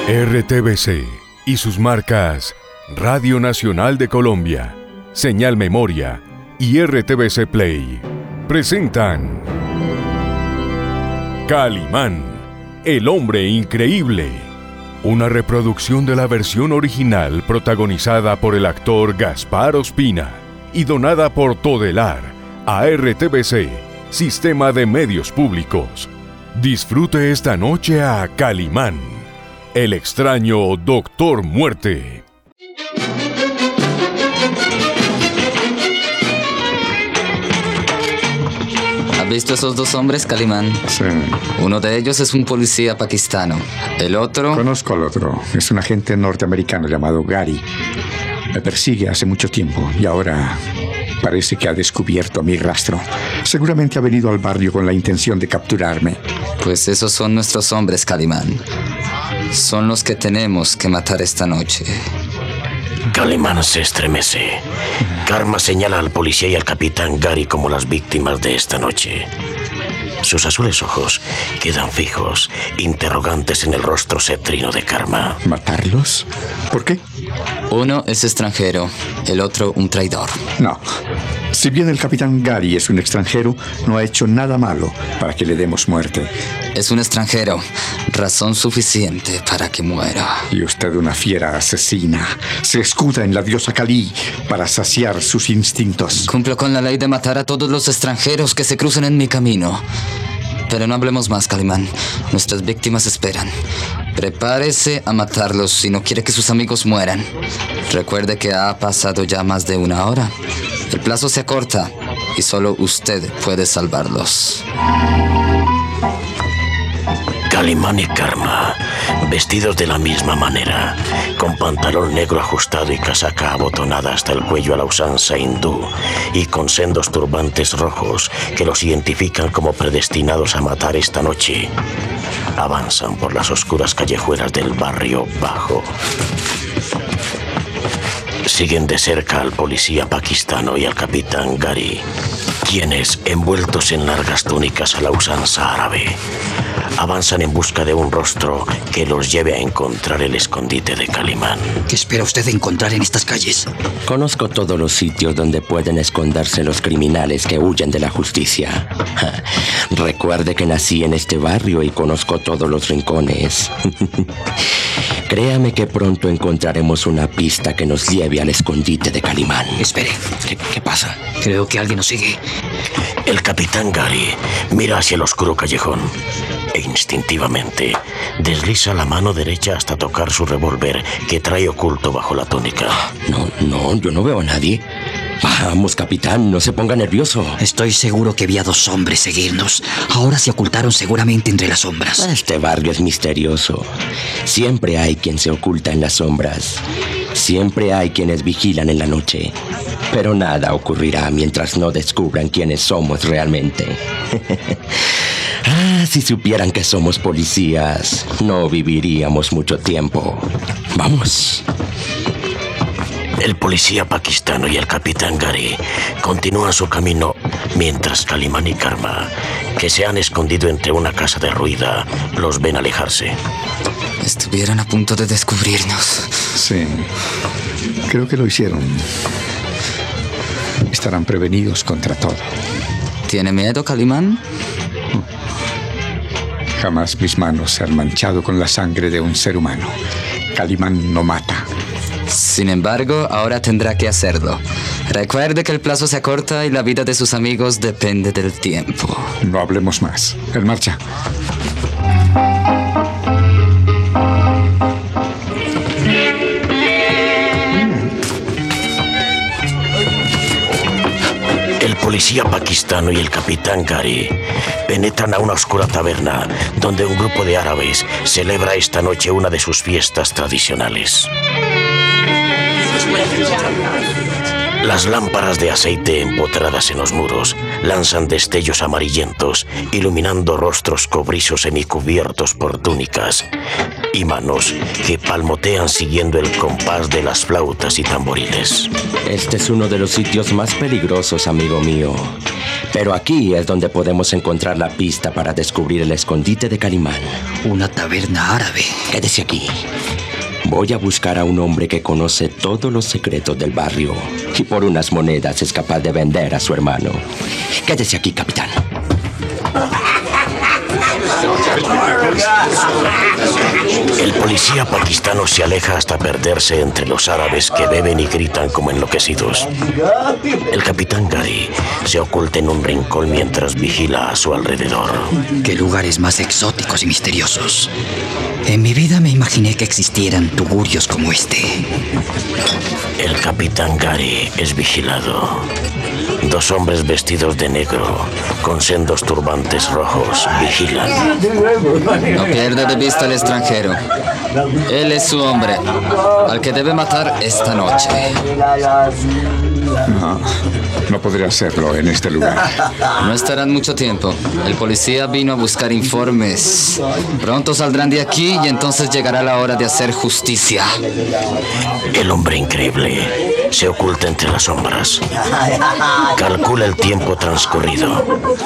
RTBC y sus marcas Radio Nacional de Colombia, Señal Memoria y RTBC Play presentan Calimán, el hombre increíble, una reproducción de la versión original protagonizada por el actor Gaspar Ospina y donada por Todelar a RTBC, Sistema de Medios Públicos. Disfrute esta noche a Calimán, el extraño Doctor Muerte. ¿Has visto esos dos hombres, Calimán? Sí. Uno de ellos es un policía pakistano. El otro... Conozco al otro. Es un agente norteamericano llamado Gary. Me persigue hace mucho tiempo y ahora parece que ha descubierto mi rastro. Seguramente ha venido al barrio con la intención de capturarme. Pues esos son nuestros hombres, Calimán. Son los que tenemos que matar esta noche. Calimán se estremece. Karma señala al policía y al capitán Gary como las víctimas de esta noche. Sus azules ojos quedan fijos, interrogantes en el rostro cetrino de Karma. ¿Matarlos? ¿Por qué? Uno es extranjero, el otro un traidor. No. Si bien el capitán Gary es un extranjero, no ha hecho nada malo para que le demos muerte. Es un extranjero, razón suficiente para que muera. Y usted, una fiera asesina, se escuda en la diosa Kali para saciar sus instintos. Cumplo con la ley de matar a todos los extranjeros que se crucen en mi camino. Pero no hablemos más, Calimán. Nuestras víctimas esperan. Prepárese a matarlos si no quiere que sus amigos mueran. Recuerde que ha pasado ya más de 1 hora. El plazo se acorta y solo usted puede salvarlos. Calimán y Karma, vestidos de la misma manera, con pantalón negro ajustado y casaca abotonada hasta el cuello a la usanza hindú, y con sendos turbantes rojos que los identifican como predestinados a matar esta noche, avanzan por las oscuras callejuelas del barrio bajo. Siguen de cerca al policía pakistano y al capitán Gary, quienes, envueltos en largas túnicas a la usanza árabe, avanzan en busca de un rostro que los lleve a encontrar el escondite de Calimán. ¿Qué espera usted encontrar en estas calles? Conozco todos los sitios donde pueden esconderse los criminales que huyen de la justicia. Recuerde que nací en este barrio y conozco todos los rincones. Créame que pronto encontraremos una pista que nos lleve al escondite de Calimán. Espere, ¿qué pasa? Creo que alguien nos sigue. El capitán Gary mira hacia el oscuro callejón e instintivamente desliza la mano derecha hasta tocar su revólver que trae oculto bajo la túnica. No, yo no veo a nadie. Vamos, capitán, no se ponga nervioso. Estoy seguro que vi a 2 hombres seguirnos. Ahora se ocultaron seguramente entre las sombras. Este barrio es misterioso. Siempre hay quien se oculta en las sombras. Siempre hay quienes vigilan en la noche. Pero nada ocurrirá mientras no descubran quiénes somos realmente. Si supieran que somos policías, no viviríamos mucho tiempo. Vamos. El policía pakistano y el capitán Gary continúan su camino mientras Calimán y Karma, que se han escondido entre una casa derruida, los ven alejarse. Estuvieron a punto de descubrirnos. Sí, creo que lo hicieron. Estarán prevenidos contra todo. ¿Tiene miedo, Calimán? Jamás mis manos se han manchado con la sangre de un ser humano. Calimán no mata. Sin embargo, ahora tendrá que hacerlo. Recuerde que el plazo se acorta y la vida de sus amigos depende del tiempo. No hablemos más. En marcha. El policía pakistano y el capitán Gary penetran a una oscura taberna donde un grupo de árabes celebra esta noche una de sus fiestas tradicionales. Las lámparas de aceite empotradas en los muros lanzan destellos amarillentos, iluminando rostros cobrizos semicubiertos por túnicas y manos que palmotean siguiendo el compás de las flautas y tamboriles. Este es uno de los sitios más peligrosos, amigo mío. Pero aquí es donde podemos encontrar la pista para descubrir el escondite de Calimán. Una taberna árabe. Quédese aquí. Voy a buscar a un hombre que conoce todos los secretos del barrio y por unas monedas es capaz de vender a su hermano. Quédese aquí, capitán. El policía pakistano se aleja hasta perderse entre los árabes que beben y gritan como enloquecidos. El capitán Gary se oculta en un rincón mientras vigila a su alrededor. Qué lugares más exóticos y misteriosos. En mi vida me imaginé que existieran tugurios como este. El capitán Gary es vigilado. Dos hombres vestidos de negro, con sendos turbantes rojos, vigilan. No pierda de vista al extranjero. Él es su hombre, al que debe matar esta noche. No podré hacerlo en este lugar. No estarán mucho tiempo. El policía vino a buscar informes. Pronto saldrán de aquí y entonces llegará la hora de hacer justicia. El hombre increíble se oculta entre las sombras. Calcula el tiempo transcurrido.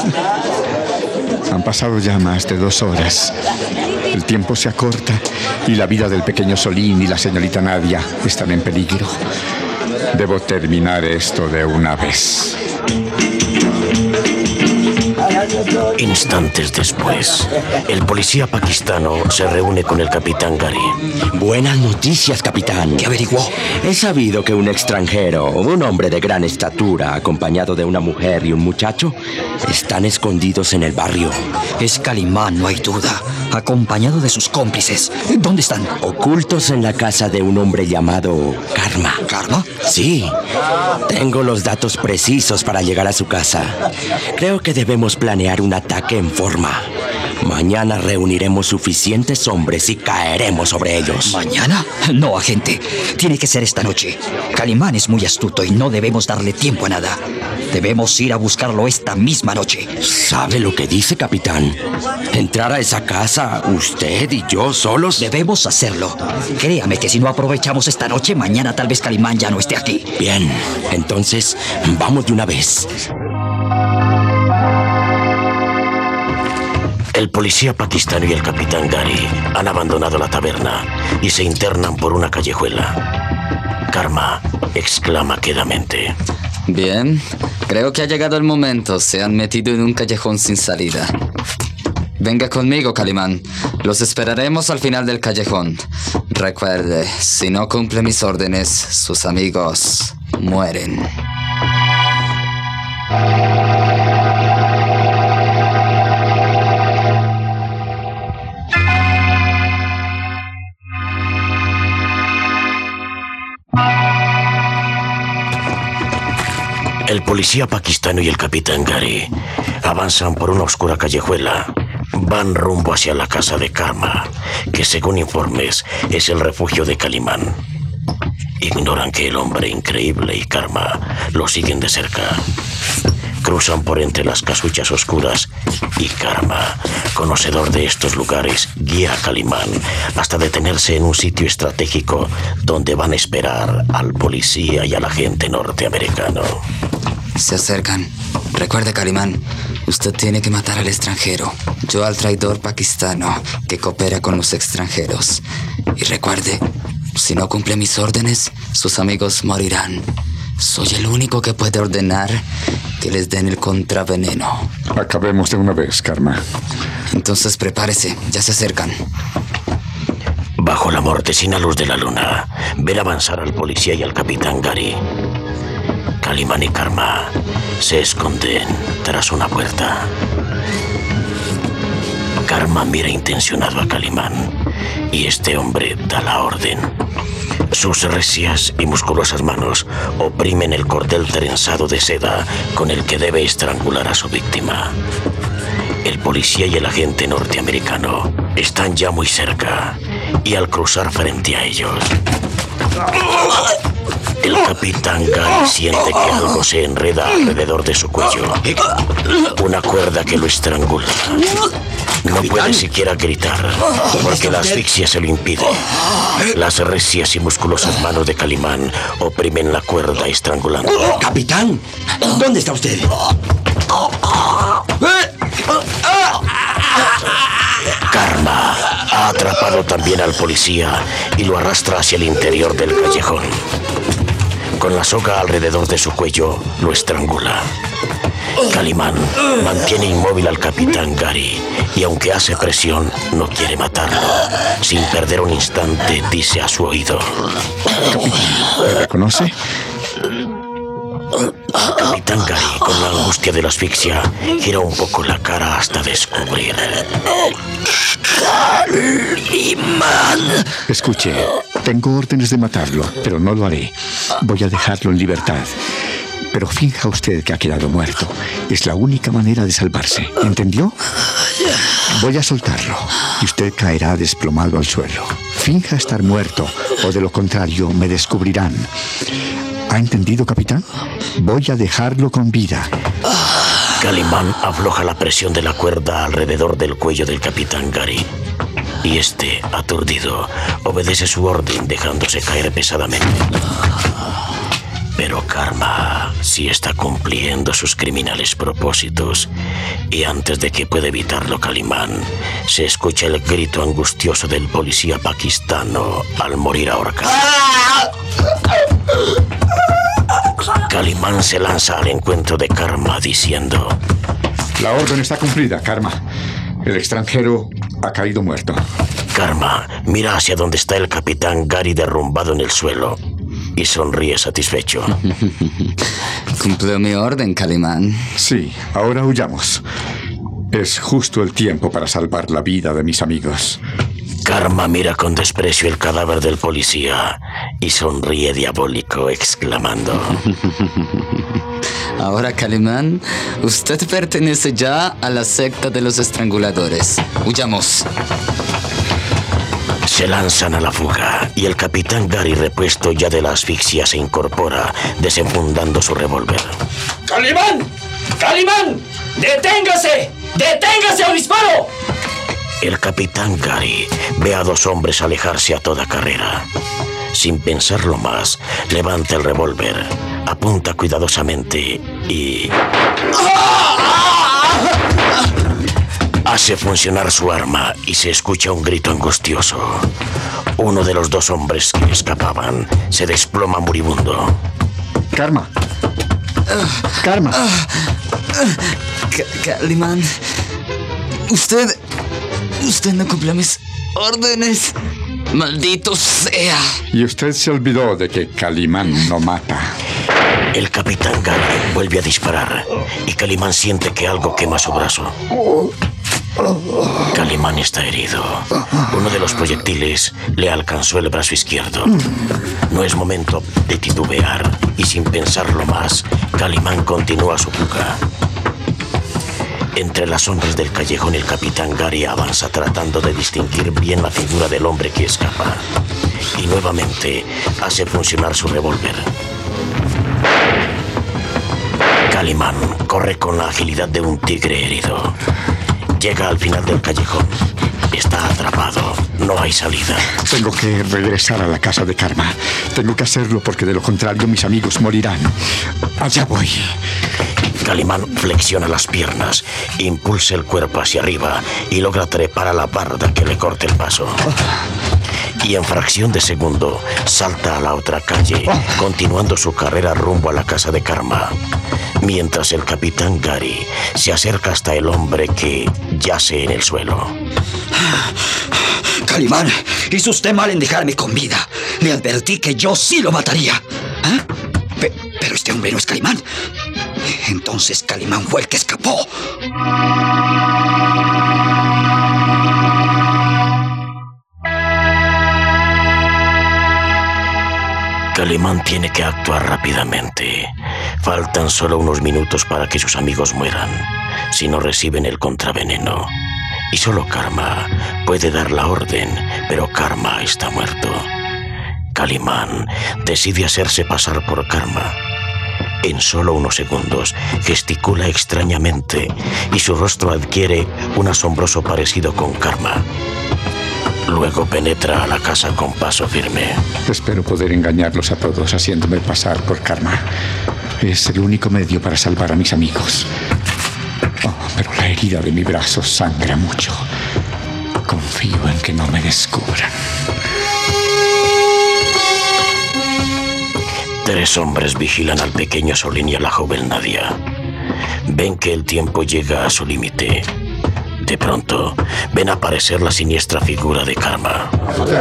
Han pasado ya más de 2 horas. El tiempo se acorta y la vida del pequeño Solín y la señorita Nadia están en peligro. Debo terminar esto de una vez. Instantes después, el policía pakistano se reúne con el capitán Gary. Buenas noticias, capitán. ¿Qué averiguó? He sabido que un extranjero, un hombre de gran estatura, acompañado de una mujer y un muchacho, están escondidos en el barrio. Es Calimán, no hay duda. Acompañado de sus cómplices. ¿Dónde están? Ocultos en la casa de un hombre llamado Karma. ¿Karma? Sí. Tengo los datos precisos para llegar a su casa. Creo que debemos planear un ataque en forma. Mañana reuniremos suficientes hombres y caeremos sobre ellos. ¿Mañana? No, agente. Tiene que ser esta noche. Calimán es muy astuto y no debemos darle tiempo a nada. Debemos ir a buscarlo esta misma noche. ¿Sabe lo que dice, capitán? ¿Entrar a esa casa, usted y yo solos? Debemos hacerlo. Créame que si no aprovechamos esta noche, mañana tal vez Calimán ya no esté aquí. Bien, entonces vamos de una vez. El policía pakistano y el capitán Gary han abandonado la taberna y se internan por una callejuela. Karma exclama quedamente. Bien, creo que ha llegado el momento. Se han metido en un callejón sin salida. Venga conmigo, Calimán. Los esperaremos al final del callejón. Recuerde, si no cumple mis órdenes, sus amigos mueren. El policía pakistano y el capitán Gary avanzan por una oscura callejuela. Van rumbo hacia la casa de Karma, que según informes es el refugio de Calimán. Ignoran que el hombre increíble y Karma lo siguen de cerca. Cruzan por entre las casuchas oscuras y Karma, conocedor de estos lugares, guía a Calimán hasta detenerse en un sitio estratégico donde van a esperar al policía y al agente norteamericano. Se acercan. Recuerde, Calimán, usted tiene que matar al extranjero. Yo al traidor pakistano que coopera con los extranjeros. Y recuerde, si no cumple mis órdenes, sus amigos morirán. Soy el único que puede ordenar que les den el contraveneno. Acabemos de una vez, Karma. Entonces prepárese, ya se acercan. Bajo la mortecina luz de la luna, ven avanzar al policía y al capitán Gary. Calimán y Karma se esconden tras una puerta. Karma mira intencionado a Calimán y este hombre da la orden. Sus recias y musculosas manos oprimen el cordel trenzado de seda con el que debe estrangular a su víctima. El policía y el agente norteamericano están ya muy cerca y al cruzar frente a ellos, El capitán Gary siente que algo se enreda alrededor de su cuello. Una cuerda que lo estrangula. No puede siquiera gritar, porque la asfixia se lo impide. Las recias y musculosas manos de Calimán oprimen la cuerda estrangulando. ¡Capitán! ¿Dónde está usted? Karma ha atrapado también al policía y lo arrastra hacia el interior del callejón. Con la soga alrededor de su cuello, lo estrangula. Calimán mantiene inmóvil al capitán Gary y aunque hace presión, no quiere matarlo. Sin perder un instante, dice a su oído: ¿Me reconoce? Capitán Gary, con la angustia de la asfixia, gira un poco la cara hasta descubrir. ¡Calimán! Escuche, tengo órdenes de matarlo, pero no lo haré. Voy a dejarlo en libertad. Pero finja usted que ha quedado muerto. Es la única manera de salvarse. ¿Entendió? Voy a soltarlo y usted caerá desplomado al suelo. Finja estar muerto o de lo contrario me descubrirán. ¿Ha entendido, capitán? Voy a dejarlo con vida. Calimán afloja la presión de la cuerda alrededor del cuello del capitán Gary. Y este, aturdido, obedece su orden dejándose caer pesadamente. Pero Karma sí está cumpliendo sus criminales propósitos. Y antes de que pueda evitarlo Calimán, se escucha el grito angustioso del policía paquistano al morir ahorcado. Calimán se lanza al encuentro de Karma diciendo: La orden está cumplida, Karma. El extranjero ha caído muerto. Karma mira hacia donde está el capitán Gary derrumbado en el suelo y sonríe satisfecho. Cumplió mi orden, Calimán. Sí, ahora huyamos. Es justo el tiempo para salvar la vida de mis amigos. Karma mira con desprecio el cadáver del policía y sonríe diabólico, exclamando: Ahora, Calimán, usted pertenece ya a la secta de los estranguladores. Huyamos. Se lanzan a la fuga y el capitán Gary, repuesto ya de la asfixia, se incorpora, desenfundando su revólver. ¡Calimán! ¡Calimán! ¡Deténgase! ¡Deténgase o disparo! El capitán Gary ve a dos hombres alejarse a toda carrera. Sin pensarlo más, levanta el revólver, apunta cuidadosamente y hace funcionar su arma y se escucha un grito angustioso. Uno de los dos hombres que escapaban se desploma moribundo. Karma. Karma. Calimán, usted no cumple mis órdenes. ¡Maldito sea! Y usted se olvidó de que Calimán no mata. El capitán Gary vuelve a disparar y Calimán siente que algo quema su brazo. Calimán está herido. Uno de los proyectiles le alcanzó el brazo izquierdo. No es momento de titubear y sin pensarlo más, Calimán continúa su fuga. Entre las sombras del callejón, el capitán Gary avanza tratando de distinguir bien la figura del hombre que escapa. Y nuevamente hace funcionar su revólver. Calimán corre con la agilidad de un tigre herido. Llega al final del callejón. Está atrapado. No hay salida. Tengo que regresar a la casa de Karma. Tengo que hacerlo porque de lo contrario mis amigos morirán. Allá voy. Calimán flexiona las piernas, impulsa el cuerpo hacia arriba y logra trepar a la barda que le corta el paso. Y en fracción de segundo salta a la otra calle, continuando su carrera rumbo a la casa de Karma. Mientras el capitán Gary se acerca hasta el hombre que yace en el suelo. Calimán, hizo usted mal en dejarme con vida. Le advertí que yo sí lo mataría. ¿Ah? Pero este hombre no es Calimán. Entonces Calimán fue el que escapó. Calimán tiene que actuar rápidamente. Faltan solo unos minutos para que sus amigos mueran, si no reciben el contraveneno. Y solo Karma puede dar la orden, pero Karma está muerto. Calimán decide hacerse pasar por Karma. En solo unos segundos gesticula extrañamente y su rostro adquiere un asombroso parecido con Karma. Luego penetra a la casa con paso firme. Espero poder engañarlos a todos haciéndome pasar por Karma. Es el único medio para salvar a mis amigos. Oh, pero la herida de mi brazo sangra mucho. Confío en que no me descubran. 3 hombres vigilan al pequeño Solín y a la joven Nadia. Ven que el tiempo llega a su límite. De pronto, ven aparecer la siniestra figura de Karma.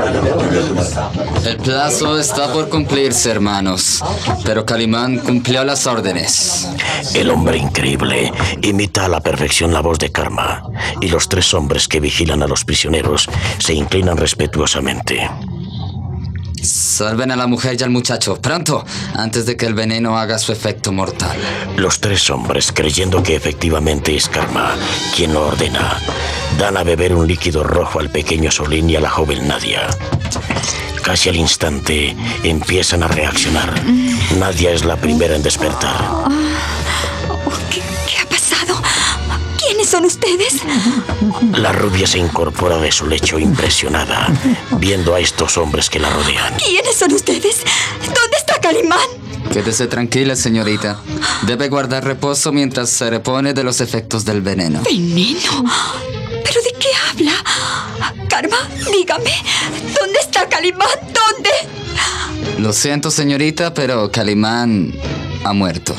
El plazo está por cumplirse, hermanos, pero Calimán cumplió las órdenes. El hombre increíble imita a la perfección la voz de Karma, y los 3 hombres que vigilan a los prisioneros se inclinan respetuosamente. Salven a la mujer y al muchacho, pronto, antes de que el veneno haga su efecto mortal. Los 3 hombres, creyendo que efectivamente es Karma quien lo ordena, dan a beber un líquido rojo al pequeño Solín y a la joven Nadia. Casi al instante empiezan a reaccionar. Nadia es la primera en despertar. ¿Qué ha pasado? ¿Quiénes son ustedes? La rubia se incorpora de su lecho impresionada, viendo a estos hombres que la rodean. ¿Quiénes son ustedes? ¿Dónde está Calimán? Quédese tranquila, señorita. Debe guardar reposo mientras se repone de los efectos del veneno. ¿Veneno? ¿Pero de qué habla? Karma, dígame, ¿dónde está Calimán? ¿Dónde? Lo siento, señorita, pero Calimán ha muerto.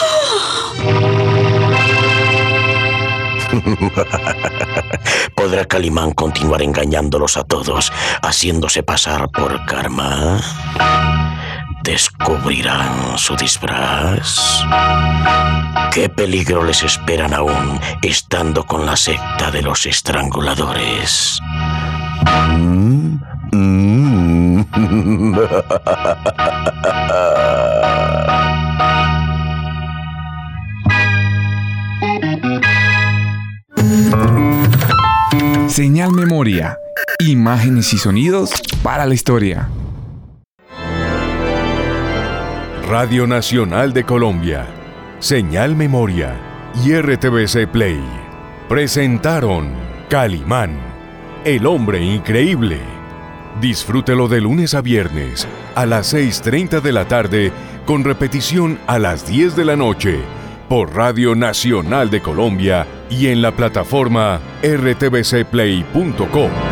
¿Podrá Calimán continuar engañándolos a todos, haciéndose pasar por Karma? ¿Descubrirán su disfraz? ¿Qué peligro les esperan aún estando con la secta de los estranguladores? Señal Memoria. Imágenes y sonidos para la historia. Radio Nacional de Colombia, Señal Memoria y RTBC Play presentaron Calimán, el hombre increíble. Disfrútelo de lunes a viernes a las 6:30 de la tarde con repetición a las 10 de la noche por Radio Nacional de Colombia y en la plataforma rtbcplay.com.